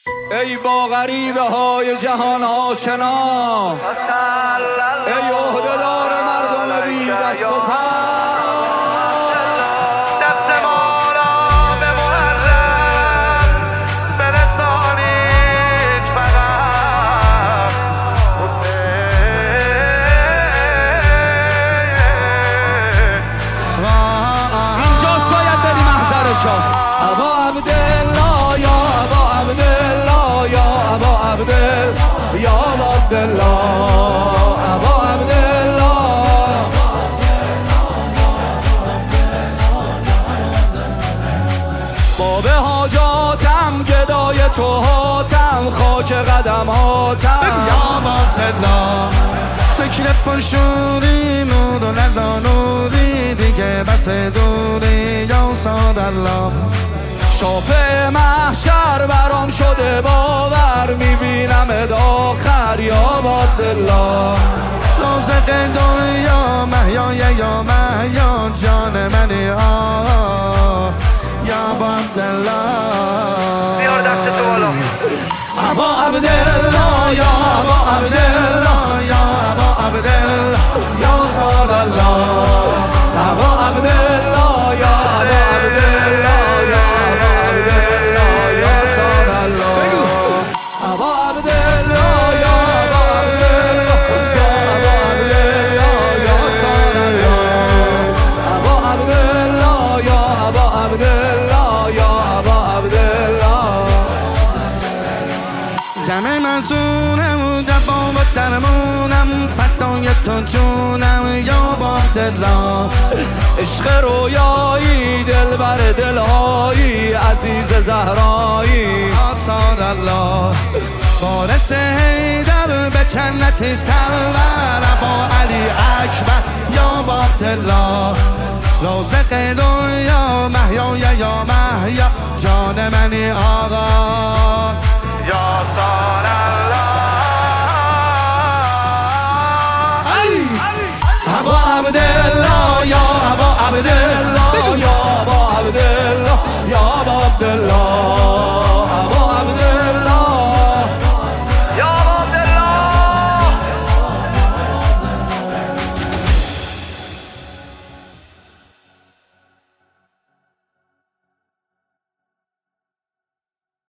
ای با غریبه های جهان آشنا، ای عهده‌دار مردم بی دست و پا، دست ما را به محرم برسانید فقط اینجاست باید بری محضر شاه. ابا عبدالله یا ابا عبدالله یا ابا عبدالله یا ابا عبدالله ابا عبدالله. باب حاجاتم گدای تو هاتم، خاک قدم هاتم یا عبدالله. سکر پرشوری نور و للا نوری، دیگه بس دوری یا سادالله. شافع محشر برام شده باور، میبینم آخر یا عبدالله. رازق دنیا محیا یا محیا، جان منی آه یا عبدالله. بیار دست تو بالا. ابا عبدالله یا ابا عبدالله یا ابا عبدالله یا سادالله. ابا عبدالله یا ابا عبدالله یا ابا عبدالله یا سادالله. ابا عبدالله یا ابا عبدالله یا ابا عبدالله یا سادالله. ابا عبدالله یا ابا عبدالله یا ابا عبدالله. دم منصورم دبام و درمونم، فدای تو جونم یا عبدالله. عشق رویایی دلبر دلهایی، عزیز زهرایی آثار الله. وارث حیدر به جنت سرور، ابا علی اکبر یا عبدالله. رازق دنیا محیا یا محیا، جان منی آقا